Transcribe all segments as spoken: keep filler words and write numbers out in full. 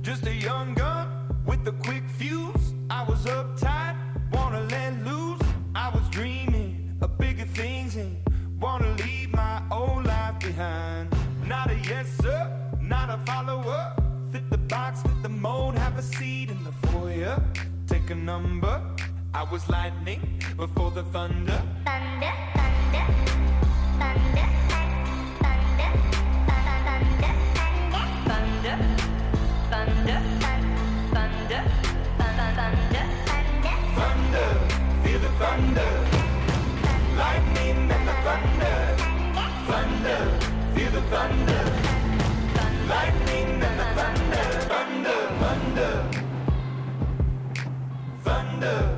Just a young gun with a quick fuse. I was uptight, wanna let loose. I was dreaming of bigger things and wanna leave my old life behind. Not a yes sir, not a follower. Fit the box, fit the mold, have a seat in the foyer. Take a number. I was lightning before the thunder. Thunder, thunder, thunder, thunder, thunder, thunder, thunder, thunder, thunder, thunder, thunder, feel the thunder, lightning and the thunder, thunder, feel the thunder, lightning and the thunder, thunder, thunder, thunder.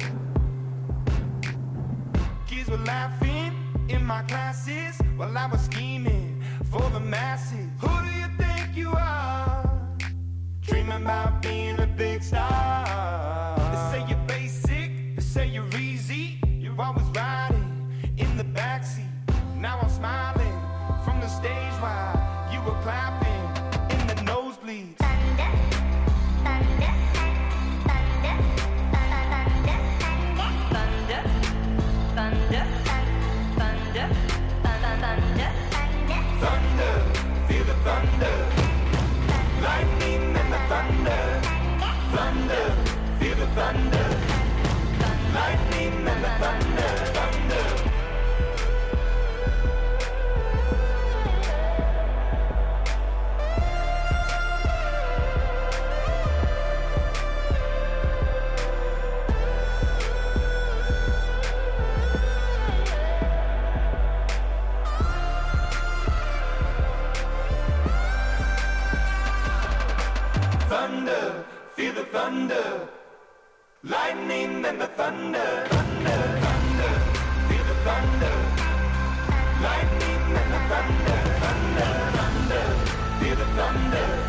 Kids were laughing in my classes while I was scheming for the masses. Who do you think you are? Dreaming about being a big star. They say you're basic, they say you're easy. You're always riding in the backseat. Now I'm smiling from the stage while you were clapping in the nosebleeds. thunder, thunder, thunder, thunder, thunder, thunder, thunder, thunder, Thunder, feel the thunder, lightning and the thunder, thunder, feel the thunder, lightning and the thunder, thunder. Thunder, feel the thunder, lightning and the thunder, thunder, thunder, feel the thunder, lightning and the thunder, thunder, thunder, feel the thunder.